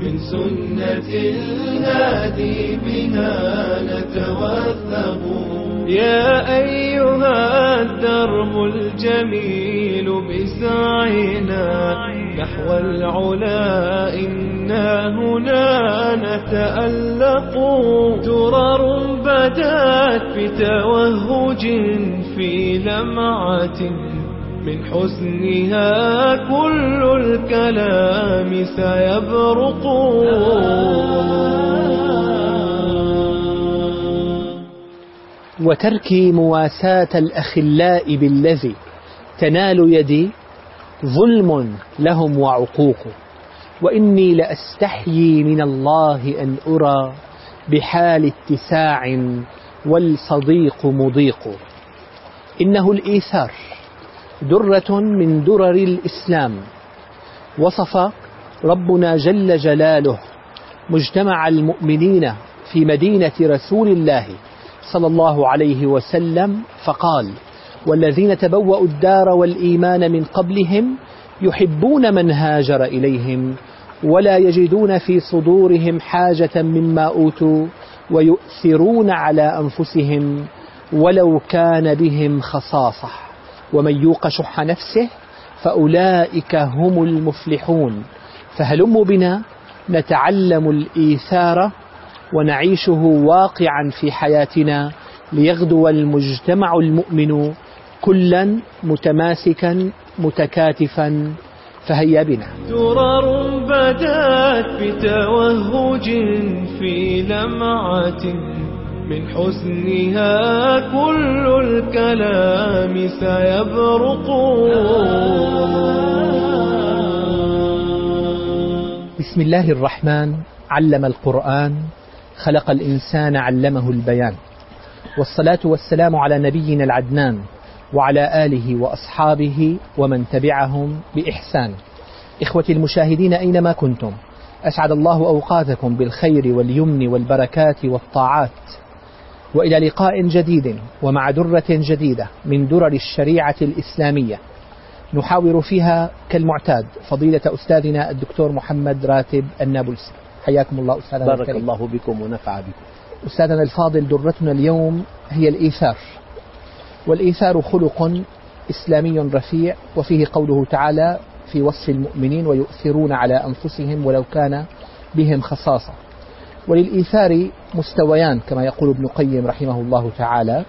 من سنة الهادي بها نتوثق. يا أيها الدرب الجميل بسعينا نحو العلا إنا هنا نتألق. درر بدات بتوهج في لمعة من حسنها كل الكلام سيبرق. وتركي مواساة الأخلاء بالذي تنال يدي ظلم لهم وعقوق. وإني لأستحيي من الله أن أرى بحال اتساع والصديق مضيق. إنه الإيثار درة من درر الإسلام. وصف ربنا جل جلاله مجتمع المؤمنين في مدينة رسول الله صلى الله عليه وسلم فقال: والذين تبوأوا الدار والإيمان من قبلهم يحبون من هاجر إليهم ولا يجدون في صدورهم حاجة مما أوتوا ويؤثرون على أنفسهم ولو كان بهم خصاصة ومن يوق شح نفسه فأولئك هم المفلحون. فهلموا بنا نتعلم الإيثار ونعيشه واقعا في حياتنا ليغدو المجتمع المؤمن كلا متماسكا متكاتفا. فهيا بنا. درر بدات بتوهج في لمعة من حسنها كل الكلام سيبرق. بسم الله الرحمن. علم القرآن خلق الإنسان علمه البيان. والصلاة والسلام على نبينا العدنان وعلى آله وأصحابه ومن تبعهم بإحسان. إخوتي المشاهدين أينما كنتم، أسعد الله أوقاتكم بالخير واليمن والبركات والطاعات، وإلى لقاء جديد ومع درة جديدة من درر الشريعة الإسلامية نحاور فيها كالمعتاد فضيلة أستاذنا الدكتور محمد راتب النابلسي. حياكم الله أستاذنا بارك الكريم. الله بكم ونفع بكم. أستاذنا الفاضل، درتنا اليوم هي الإيثار. والإيثار خلق إسلامي رفيع، وفيه قوله تعالى في وصف المؤمنين: ويؤثرون على أنفسهم ولو كان بهم خصاصة. وللإيثار مستويان كما يقول ابن القيم رحمه الله تعالى.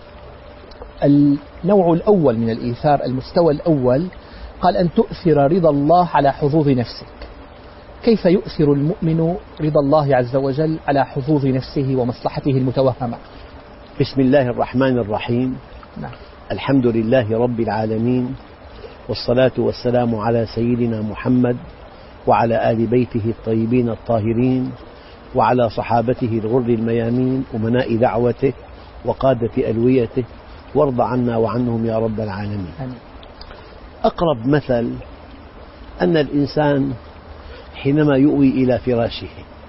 النوع الأول من الإيثار، المستوى الأول، قال أن تؤثر رضا الله على حظوظ نفسك. كيف يؤثر المؤمن رضا الله عز وجل على حظوظ نفسه ومصلحته المتوهمة؟ بسم الله الرحمن الرحيم. نعم. الحمد لله رب العالمين، والصلاة والسلام على سيدنا محمد وعلى آل بيته الطيبين الطاهرين وعلى صحابته الغر الميامين أمناء دعوته وقادة ألويته، وارض عنا وعنهم يا رب العالمين. آمين. أقرب مثل أن الإنسان حينما يؤوي إلى فراشه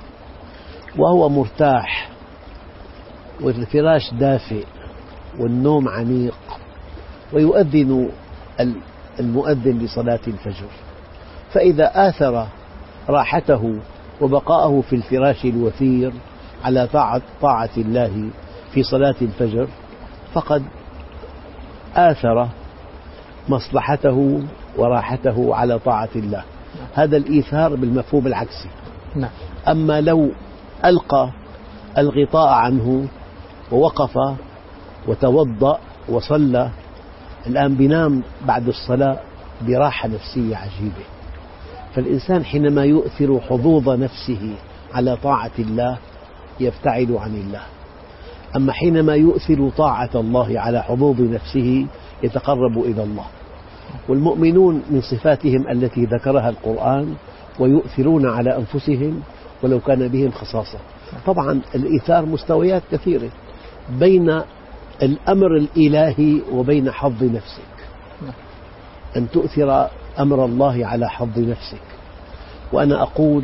وهو مرتاح والفراش دافئ والنوم عميق ويؤذن المؤذن لصلاة الفجر، فإذا آثر راحته وبقاءه في الفراش الوثير على طاعة الله في صلاة الفجر فقد آثر مصلحته وراحته على طاعة الله. هذا الإيثار بالمفهوم العكسي. نعم. أما لو ألقى الغطاء عنه ووقف وتوضأ وصلى، الآن بينام بعد الصلاة براحة نفسية عجيبة. فالإنسان حينما يؤثر حظوظ نفسه على طاعة الله يبتعد عن الله، أما حينما يؤثر طاعة الله على حظوظ نفسه يتقرب إلى الله. والمؤمنون من صفاتهم التي ذكرها القرآن: ويؤثرون على أنفسهم ولو كان بهم خصاصة. طبعا الإيثار مستويات كثيرة بين الأمر الإلهي وبين حظ نفسك، أن تؤثر أمر الله على حظ نفسك. وأنا أقول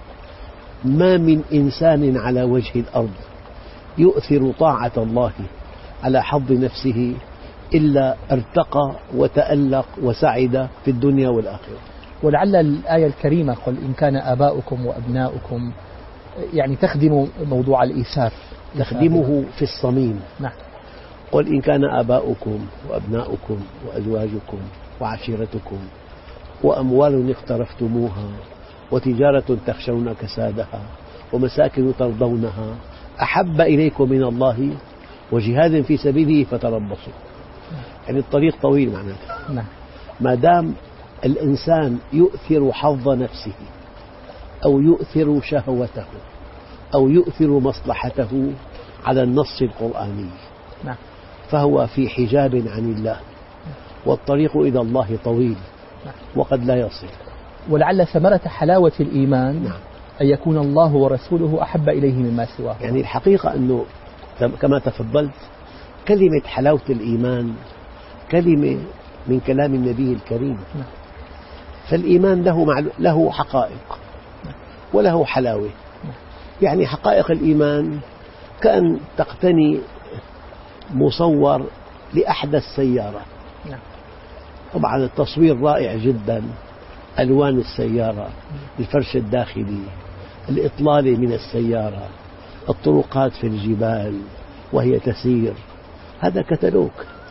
ما من إنسان على وجه الأرض يؤثر طاعة الله على حظ نفسه إلا ارتقى وتألق وسعد في الدنيا والآخرة. ولعل الآية الكريمة قل إن كان آباؤكم وأبناؤكم يعني تخدم موضوع الإيثار، تخدمه في الصميم. نعم. قل إن كان آباؤكم وأبناؤكم وأزواجكم وعشيرتكم وأموال اقترفتموها وتجارة تخشون كسادها ومساكن ترضونها أحب إليكم من الله وجهاد في سبيله فتربصوا. يعني الطريق طويل معناته. نعم. ما دام الإنسان يؤثر حظ نفسه أو يؤثر شهوته أو يؤثر مصلحته على النص القرآني، نعم، فهو في حجاب عن الله، والطريق إلى الله طويل وقد لا يصل. ولعل ثمرة حلاوة الإيمان نعم. أن يكون الله ورسوله أحب إليه مما سواه. يعني الحقيقة أنه كما تفضلت كلمة حلاوة الإيمان كلمة من كلام النبي الكريم. نعم. فالإيمان له حقائق وله حلاوة. يعني حقائق الإيمان كأن تقتني مصور لأحدث سيارة. نعم. طبعا التصوير رائع جدا، ألوان السيارة، الفرش الداخلي، الإطلالة من السيارة، الطرقات في الجبال وهي تسير، هذا كتالوج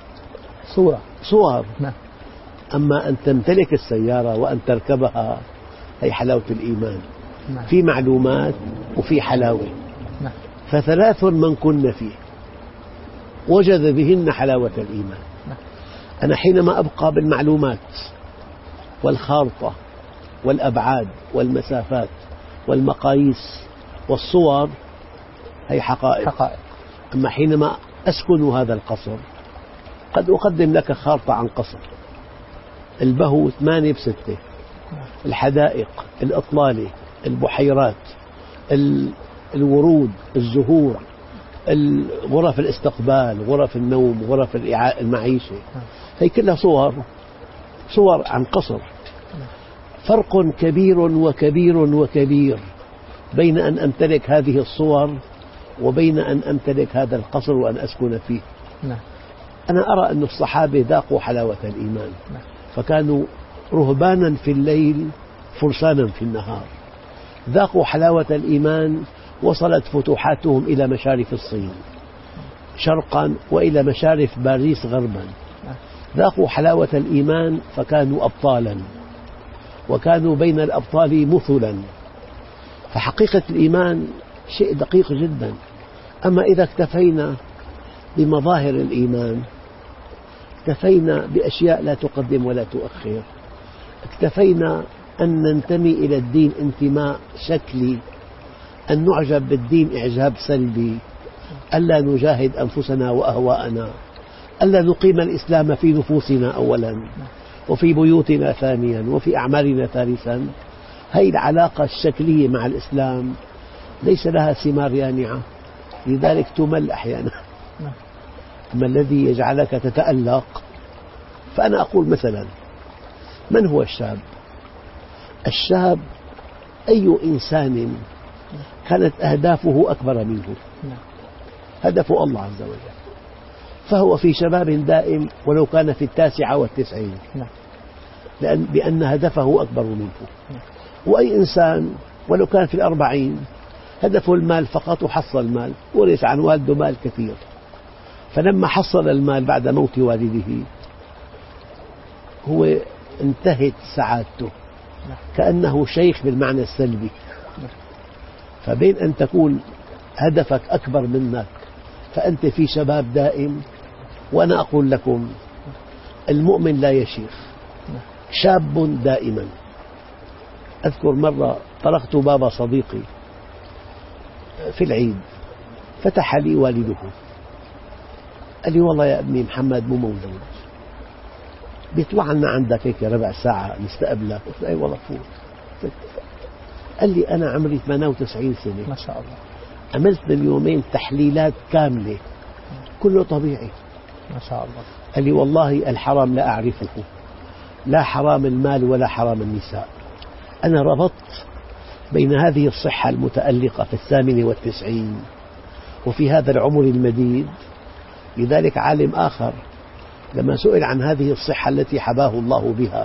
صور. نعم. أما أن تمتلك السيارة وأن تركبها هي حلاوة الإيمان. نعم. في معلومات وفي حلاوة. نعم. فثلاث من كن فيه وجد بهن حلاوة الإيمان. نعم. أنا حينما أبقى بالمعلومات والخارطة والأبعاد والمسافات والمقاييس والصور هي حقائق. أما حينما أسكن هذا القصر قد أقدم لك خارطة عن قصر، البهو 8/6، الحدائق، الأطلالة، البحيرات، الورود، الزهور، غرف الاستقبال، غرف النوم، غرف المعيشة، هي كلها صور عن قصر. فرق كبير وكبير وكبير بين أن أمتلك هذه الصور وبين أن أمتلك هذا القصر وأن أسكن فيه. نعم. أنا أرى أن الصحابة ذاقوا حلاوة الإيمان، فكانوا رهبانا في الليل فرسانا في النهار، ذاقوا حلاوة الإيمان، وصلت فتوحاتهم إلى مشارف الصين شرقا وإلى مشارف باريس غربا، ذاقوا حلاوة الإيمان فكانوا أبطالا، وكانوا بين الأبطال مثلا. فحقيقة الإيمان شيء دقيق جدا. أما إذا اكتفينا بمظاهر الإيمان، اكتفينا بأشياء لا تقدم ولا تؤخر، اكتفينا أن ننتمي إلى الدين انتماء شكلي، أن نعجب بالدين إعجاب سلبي، ألا نجاهد أنفسنا وأهواءنا، ألا نقيم الإسلام في نفوسنا أولا وفي بيوتنا ثانيا وفي أعمالنا ثالثا، هذه العلاقة الشكلية مع الإسلام ليس لها ثمار يانعة، لذلك تمل أحيانا. أما الذي يجعلك تتألق، فأنا أقول مثلا، من هو الشاب؟ الشاب أي إنسان كانت أهدافه أكبر منه، هدفه الله عز وجل، فهو في شباب دائم ولو كان في 99، بأن هدفه أكبر منه. وأي إنسان ولو كان في 40 هدفه المال فقط وحصل المال، ورث عن والده مال كثير، فلما حصل المال بعد موت والده هو انتهت سعادته، كأنه شيخ بالمعنى السلبي. فبين أن تكون هدفك أكبر منك فأنت في شباب دائم، وأنا أقول لكم المؤمن لا يشيخ، شاب دائما. أذكر مرة طرقت باب صديقي في العيد، فتح لي والده، قال لي والله يا ابني محمد مو موجود، بيطلع لنا عندك هيك ربع ساعة نستقبلك. قلت أي والله فوت. قال لي أنا عمري 98 سنة ما شاء الله، عملت باليومين تحليلات كاملة كله طبيعي ما شاء الله. قال لي والله الحرام لا أعرفه، لا حرام المال ولا حرام النساء. أنا ربطت بين هذه الصحة المتألقة في 98 وفي هذا العمر المديد. لذلك عالم آخر لما سئل عن هذه الصحة التي حباه الله بها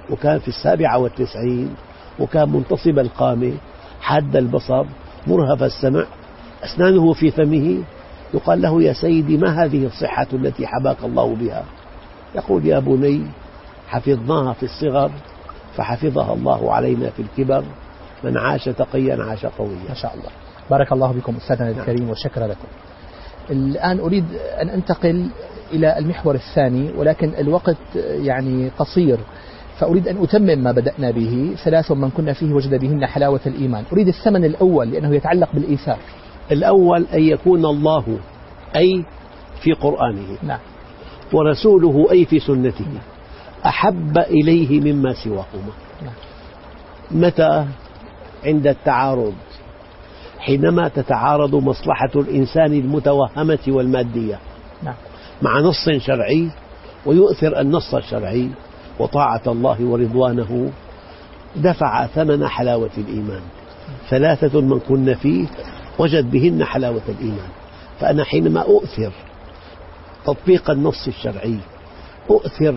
وكان في 97 وكان منتصب القامة حاد البصر مرهف السمع أسنانه في فمه، يقال له: يا سيدي، ما هذه الصحة التي حباك الله بها؟ يقول: يا بني، حفظناها في الصغر فحفظها الله علينا في الكبر، من عاش تقيا عاش قويا. ما شاء الله. بارك الله بكم أستاذنا الكريم وشكرا لكم. الآن أريد أن أنتقل إلى المحور الثاني، ولكن الوقت يعني قصير، فأريد أن أتمم ما بدأنا به. 3 من كنا فيه وجد بهن حلاوة الإيمان. أريد الثمن الأول لأنه يتعلق بالإيثار. الأول أن يكون الله أي في قرآنه، نعم، ورسوله أي في سنته أحب إليه مما سواهما. نعم. متى؟ عند التعارض، حينما تتعارض مصلحة الإنسان المتوهمة والمادية نعم. مع نص شرعي، ويؤثر النص الشرعي وطاعة الله ورضوانه، دفع ثمن حلاوة الإيمان. 3 من كن فيه وجد بهن حلاوة الإيمان. فأنا حينما أؤثر تطبيق النص الشرعي، أؤثر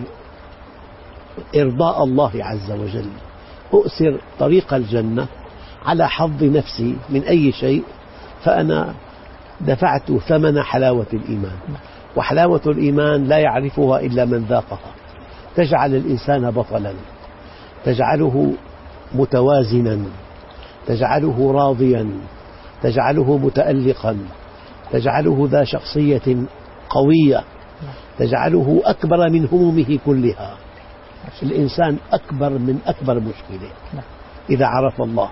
إرضاء الله عز وجل، أؤثر طريق الجنة على حظ نفسي من أي شيء، فأنا دفعت ثمن حلاوة الإيمان. وحلاوة الإيمان لا يعرفها إلا من ذاقها. تجعل الإنسان بطلا، تجعله متوازنا، تجعله راضيا، تجعله متألقا، تجعله ذا شخصية قوية، تجعله أكبر من همومه كلها. الإنسان أكبر من أكبر مشكلة إذا عرف الله،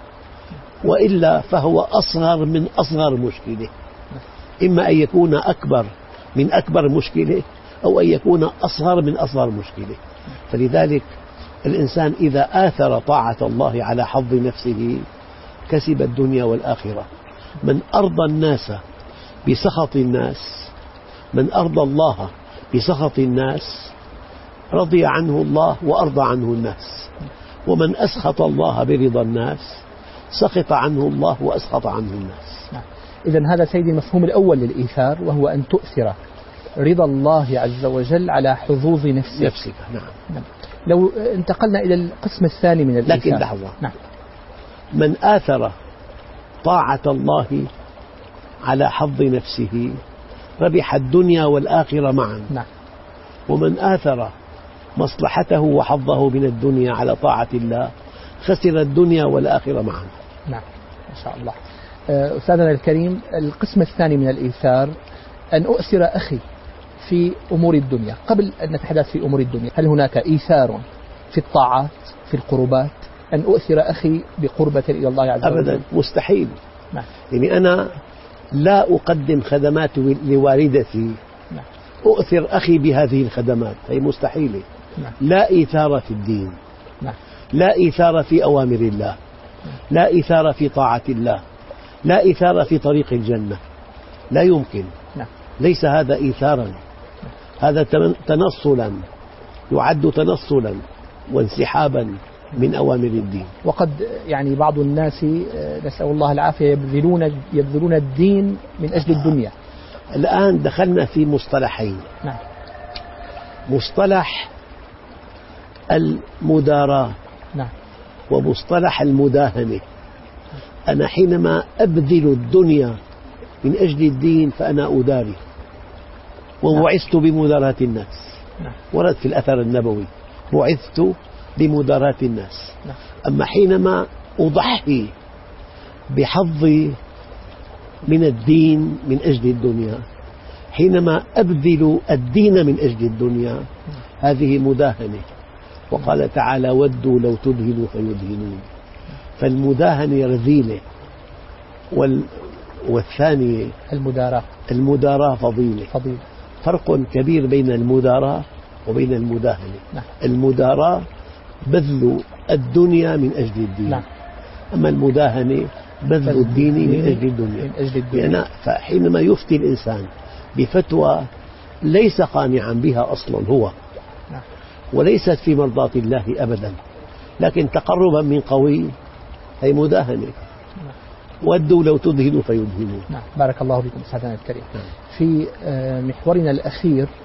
وإلا فهو أصغر من أصغر مشكلة. إما أن يكون أكبر من أكبر مشكلة، أو أن يكون أصغر من أصغر مشكلة. فلذلك الإنسان إذا آثر طاعة الله على حظ نفسه كسب الدنيا والآخرة. من أرضى الناس بسخط الناس، من أرضى الله بسخط الناس، رضي عنه الله وأرضى عنه الناس. ومن أسخط الله برضا الناس، سخط عنه الله وأسخط عنه الناس. إذن هذا سيدي المفهوم الأول للإيثار، وهو أن تؤثر رضا الله عز وجل على حظوظ نفسك. نعم. لو انتقلنا إلى القسم الثاني من الإيثار. لكن لحظة. نعم. من آثر طاعة الله على حظ نفسه ربح الدنيا والآخرة معا. نعم. ومن آثر مصلحته وحظه من الدنيا على طاعة الله خسر الدنيا والآخرة معا. نعم، ما شاء الله. أستاذنا الكريم، القسم الثاني من الإيثار أن أؤثر أخي في أمور الدنيا. قبل أن نتحدث في أمور الدنيا، هل هناك إيثار في الطاعات في القربات؟ أن أؤثر أخي بقربة إلى الله عز وجل؟ أبدا، مستحيل. نعم. يعني أنا لا أقدم خدمات لوالدتي نعم. أؤثر أخي بهذه الخدمات، هي مستحيلة. نعم. لا إيثار في الدين. نعم. لا إيثار في أوامر الله. لا إيثار في طاعة الله. لا إيثار في طريق الجنة، لا يمكن. نعم. ليس هذا إيثارا، هذا تنصلا، يعد تنصلا وانسحابا من أوامر الدين. وقد يعني بعض الناس، نسأل الله العافية، يبذلون الدين من أجل الدنيا. الآن دخلنا في مصطلحين. نعم. مصطلح المداراة، نعم، ومصطلح المداهنة. أنا حينما أبذل الدنيا من أجل الدين فأنا أداري، وبعثت بمداراة الناس. نعم. ورد في الأثر النبوي: بعثت بمداراة الناس. نعم. أما حينما أضحي بحظي من الدين من أجل الدنيا، حينما أبذل الدين من أجل الدنيا، هذه مداهنة. وقال تعالى: ودوا لو تدهنوا فيدهنون. فالمداهنة رذيلة، والثانية المداراة فضيلة. فرق كبير بين المداراة وبين المداهنة. نعم. المداراة بذل الدنيا من أجل الدين. نعم. أما المداهنة بذل الدين من أجل الدنيا. يعني فحينما يفتي الإنسان بفتوى ليس قانعا بها أصلا هو، نعم، وليست في مرضاة الله أبدا، لكن تقربا من قوي، هي مداهنة. ودوا لو تدهنوا فيدهنون. نعم. بارك الله بكم أستاذنا الكريم. في محورنا الأخير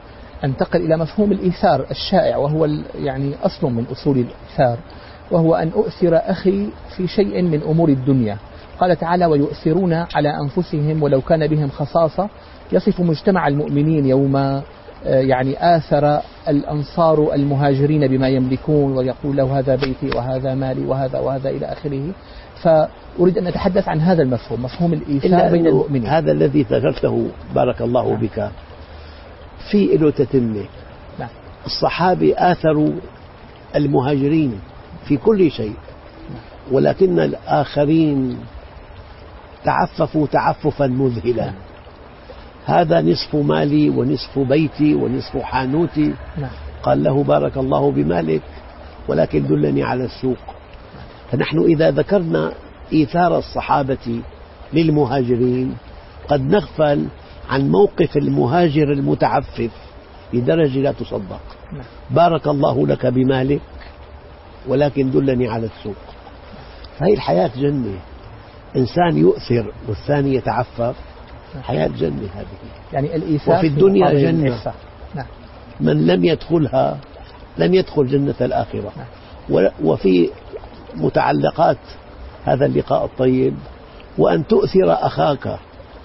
أنتقل إلى مفهوم الإيثار الشائع، وهو يعني أصل من أصول الإيثار، وهو أن أؤثر أخي في شيء من أمور الدنيا. قال تعالى: ويؤثرون على أنفسهم ولو كان بهم خصاصة، يصف مجتمع المؤمنين يوم يعني آثر الأنصار المهاجرين بما يملكون، ويقول له هذا بيتي وهذا مالي وهذا وهذا إلى آخره. فأريد أن نتحدث عن هذا المفهوم، مفهوم الإيثار بين المؤمنين. هذا الذي ذكرته بارك الله بك في له تتمة. نعم. الصحابة آثروا المهاجرين في كل شيء، ولكن الآخرين تعففوا تعففا مذهلا. هذا نصف مالي ونصف بيتي ونصف حانوتي. قال له: بارك الله بمالك، ولكن دلني على السوق. فنحن إذا ذكرنا إيثار الصحابة للمهاجرين قد نغفل عن موقف المهاجر المتعفف لدرجة لا تصدق. بارك الله لك بمالك، ولكن دلني على السوق. فهي الحياة جنة، إنسان يؤثر والثاني يتعفف، حياة جنة هذه. يعني الإيثار وفي الدنيا جنة. نعم. من لم يدخلها لم يدخل جنة الآخرة. نعم. وفي متعلقات هذا اللقاء الطيب: وأن تؤثر أخاك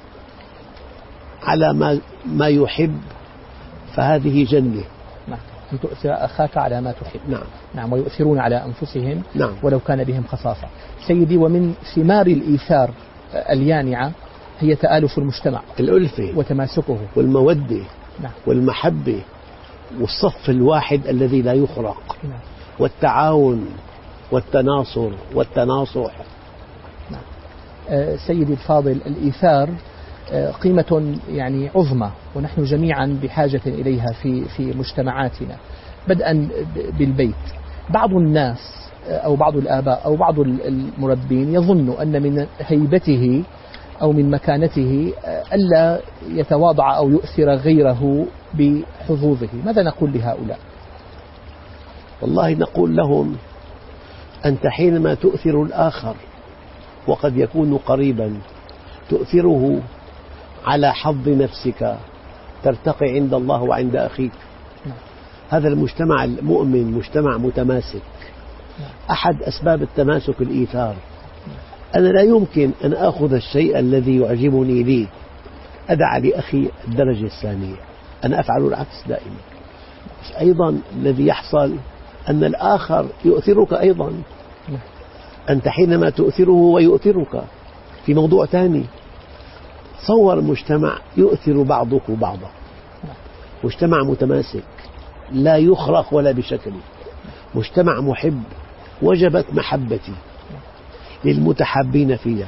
على ما يحب، فهذه جنة. نعم. أن تؤثر أخاك على ما تحب. نعم. نعم. ويؤثرون على أنفسهم. نعم. ولو كان بهم خصاصة. سيدي، ومن ثمار الإيثار اليانعة هي تآلف المجتمع، الألفة وتماسكه والمودة. نعم. والمحبة والصف الواحد الذي لا يخرق. نعم. والتعاون والتناصر والتناصح. نعم. سيدي الفاضل، الإيثار قيمة يعني عظمى، ونحن جميعا بحاجة إليها في مجتمعاتنا، بدءا بالبيت. بعض الناس أو بعض الآباء أو بعض المربين يظن أن من هيبته أو من مكانته ألا يتواضع أو يؤثر غيره بحظوظه. ماذا نقول لهؤلاء؟ والله نقول لهم: أنت حينما تؤثر الآخر وقد يكون قريبا، تؤثره على حظ نفسك، ترتقي عند الله وعند أخيك. هذا المجتمع المؤمن مجتمع متماسك. أحد أسباب التماسك الإيثار. أنا لا يمكن أن أخذ الشيء الذي يعجبني لي أدع لأخي الدرجة الثانية، أنا أفعل العكس دائما. أيضا الذي يحصل أن الآخر يؤثرك أيضا. أنت حينما تؤثره ويؤثرك في موضوع ثاني. تصور مجتمع يؤثر بعضك بعضا، مجتمع متماسك لا يخرق ولا بشكل، مجتمع محب، وجبت محبتي للمتحابين فيها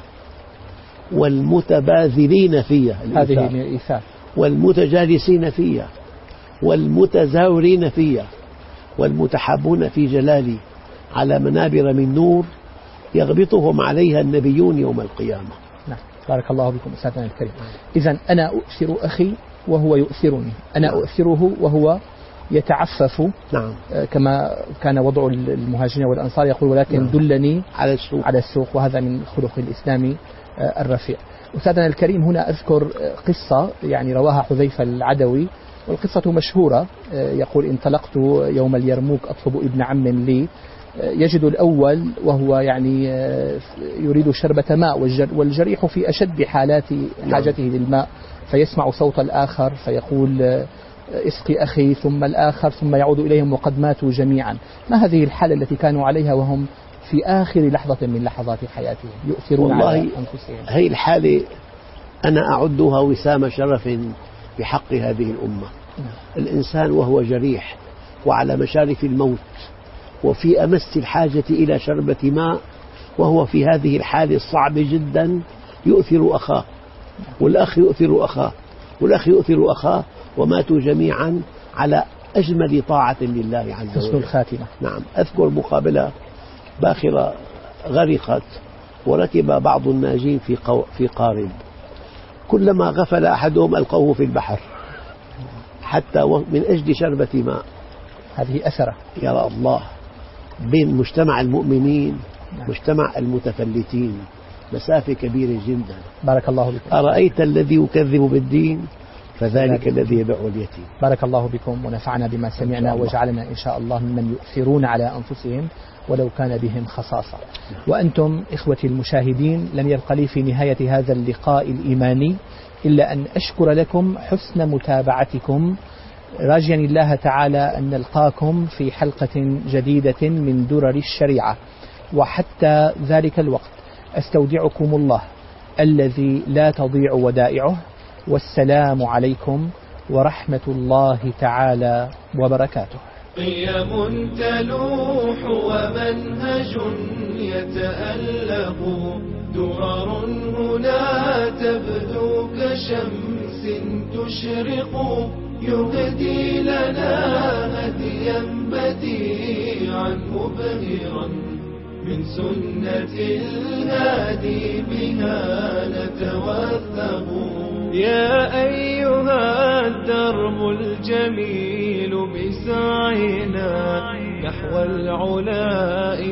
والمتباذلين فيها، هذه من الإيثار، والمتجالسين فيها والمتزاورين فيها والمتحابون في جلالي على منابر من نور يغبطهم عليها النبيون يوم القيامة. نعم. بارك الله بكم أستاذنا الكريم. إذن أنا أؤثر أخي وهو يؤثرني، أنا أؤثره وهو يتعفف. نعم. كما كان وضع المهاجرين والأنصار، يقول: ولكن دلني على السوق. وهذا من خلق الإسلام الرفيع. أستاذنا الكريم، هنا أذكر قصة يعني رواها حذيفة العدوي، والقصة مشهورة. يقول: انطلقت يوم اليرموك أطلب ابن عم لي، يجد الأول وهو يعني يريد شربة ماء، والجريح في أشد حالات حاجته للماء، فيسمع صوت الآخر فيقول: اسقي أخي، ثم الآخر، ثم يعود إليهم وقد ماتوا جميعا. ما هذه الحالة التي كانوا عليها وهم في آخر لحظة من لحظات حياتهم يؤثرون على أنفسهم؟ هذه الحالة أنا أعدها وسام شرف بحق هذه الأمة. الإنسان وهو جريح وعلى مشارف الموت وفي أمس الحاجة إلى شربة ماء، وهو في هذه الحالة الصعبة جدا، يؤثر أخاه، والأخ يؤثر أخاه، والأخ يؤثر أخاه، وماتوا جميعا على أجمل طاعة لله عز وجل. حسن الخاتمة. نعم. أذكر مقابلة باخرة غرقت وركب بعض الناجين في قارب، كلما غفل أحدهم ألقوه في البحر حتى من أجل شربة ماء. هذه أثرة يا الله بين مجتمع المؤمنين مجتمع مسافة كبيرة جدا. بارك الله بك. أرأيت الذي يكذب بالدين فذلك الذي يدع اليتيم. بارك الله بكم ونفعنا بما سمعنا وجعلنا إن شاء الله ممن يؤثرون على أنفسهم ولو كان بهم خصاصة. وأنتم إخوتي المشاهدين، لم يبق لي في نهاية هذا اللقاء الإيماني إلا أن أشكر لكم حسن متابعتكم، راجيا الله تعالى أن نلقاكم في حلقة جديدة من درر الشريعة. وحتى ذلك الوقت أستودعكم الله الذي لا تضيع ودائعه، والسلام عليكم ورحمة الله تعالى وبركاته. قيم تلوح ومنهج يتألق، درر هنا تبدو كشمس تشرق، يهدي لنا هديا بديعا مبهرا من سنة الهادي بها نتوثق. يا أيها الدرب الجميل بسعينا نحو العلا